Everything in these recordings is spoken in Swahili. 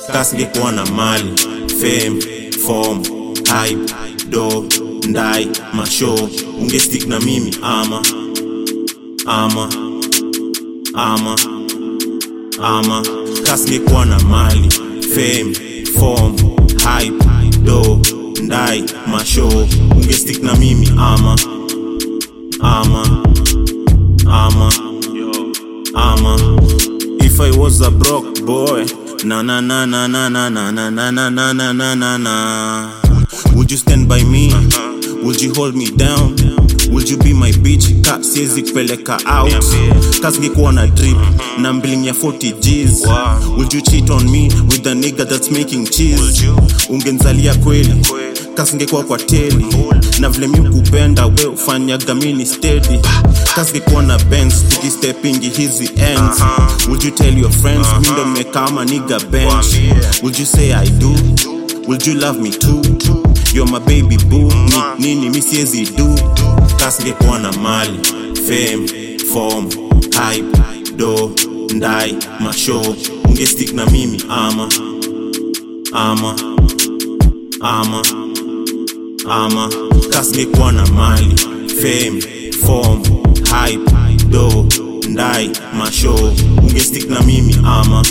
kasingekuwa na mali, fame, form, hype, do, ndai, mashow, ungestick na mimi ama kasingekuwa na mali, fame, form, hype, do, ndai, mashow, ungestick na mimi ama If I was a broke boy, na na na na na na na na na na na na na na na, would you stand by me? Would you hold me down? Would you be my bitch? Ka siezi kupeleka out. Kasingekuwa na drip na mbiling ya 40 G's. Would you cheat on me with the nigga that's making cheese? Ungenzalia kweli kasingekuwa kwa teli, na vile mimi kupenda we ufanyaga mini steady. Kasingekuwa na Benz tukisteppingi hizi ends. Would you tell your friends mimi ndo nimekama nigga bench? Would you say I do? Would you love me too? You're my baby boo. Nini mi siezi do? Kasingekuwa na mali, fame, form, hype, do, ndai, mashow, ungestick na mimi ama kasingekuwa na mali, fame, form, hype, do, ndai, mashow, ungestick na mimi ama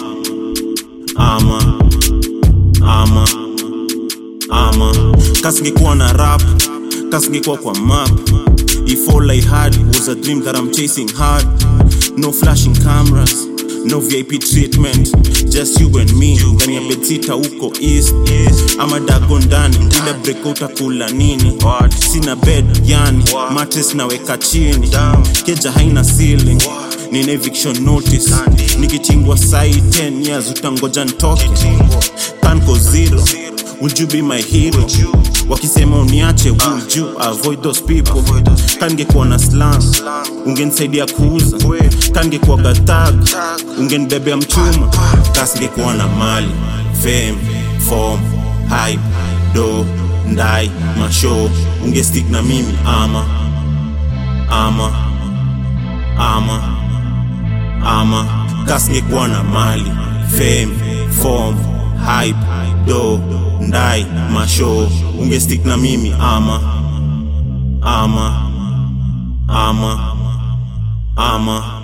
kasingekuwa na rap, kasingekuwa kwa map. If all I had was a dream that I'm chasing hard, no flashing cameras, no VIP treatment, just you and me. Ndani ya bedsita uko east, ama dago ndani, bila breakout akula nini. Sina bed yani, mattress naweka chini, keja haina ceiling, nina eviction notice. Nikichingwa sai 10 years utangoja ntoke. Kanko zero, would you be my hero? Wakisema uniache, would you avoid those people? Kangekuwa na slang, ungenisaidia kuuza. Kangekuwa gatag, ungenibebea mchuma. Kasingekuwa na mali, fame, form, hype, do, ndai, mashow, ungestick na mimi ama kasingekuwa na mali, fame, form, hype, do, ndai, mashow, ungestick na mimi ama